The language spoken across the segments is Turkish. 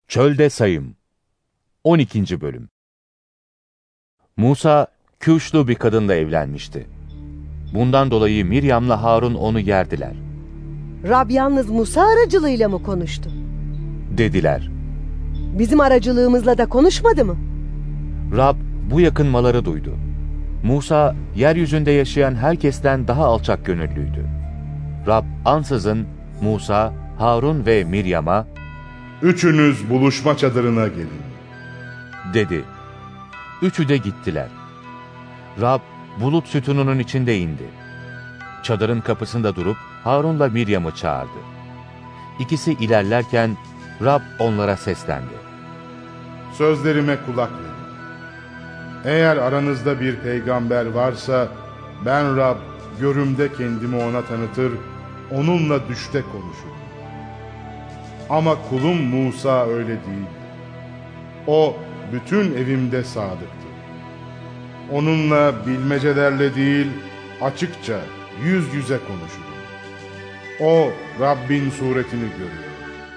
Çölde Sayım 12. Bölüm. Musa, Kuşlu bir kadınla evlenmişti. Bundan dolayı Miryam'la Harun onu yerdiler. Rab yalnız Musa aracılığıyla mı konuştu? Dediler. Bizim aracılığımızla da konuşmadı mı? Rab bu yakınmaları duydu. Musa, yeryüzünde yaşayan herkesten daha alçak gönüllüydü. Rab ansızın Musa, Harun ve Miryam'a, "Üçünüz buluşma çadırına gelin," dedi. Üçü de gittiler. Rab bulut sütununun içinde indi. Çadırın kapısında durup Harun'la Miryam'ı çağırdı. İkisi ilerlerken Rab onlara seslendi. "Sözlerime kulak verin. Eğer aranızda bir peygamber varsa, ben Rab görümde kendimi ona tanıtır, onunla düşte konuşurum. Ama kulum Musa öyle değil. O bütün evimde sadıktır. Onunla bilmecelerle değil, açıkça yüz yüze konuşurum. O Rabbin suretini görüyor.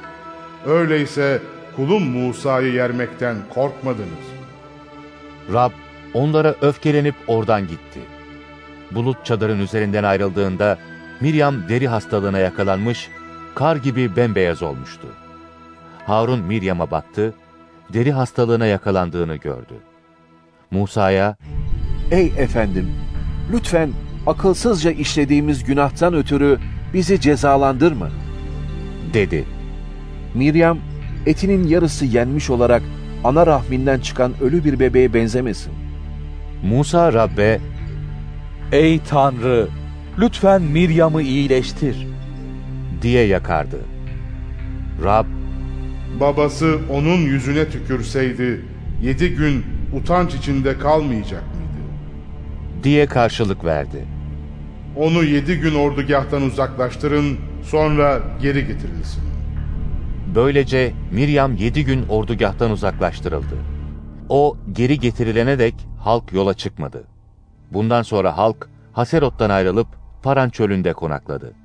Öyleyse kulum Musa'yı yermekten korkmadınız." Rab onlara öfkelenip oradan gitti. Bulut çadırın üzerinden ayrıldığında Miryam deri hastalığına yakalanmış, kar gibi bembeyaz olmuştu. Harun Miryam'a baktı, deri hastalığına yakalandığını gördü. Musa'ya, "Ey efendim, lütfen akılsızca işlediğimiz günahtan ötürü bizi cezalandırma," dedi. Miryam, etinin yarısı yenmiş olarak ana rahminden çıkan ölü bir bebeğe benzemesin. Musa Rab'be, "Ey Tanrı, lütfen Miryam'ı iyileştir," diye yakardı. Rab, "Babası onun yüzüne tükürseydi, 7 gün utanç içinde kalmayacak mıydı?" diye karşılık verdi. "Onu 7 gün ordugahtan uzaklaştırın, sonra geri getirilsin." Böylece Miryam 7 gün ordugahtan uzaklaştırıldı. O geri getirilene dek halk yola çıkmadı. Bundan sonra halk Haserot'tan ayrılıp Paran çölünde konakladı.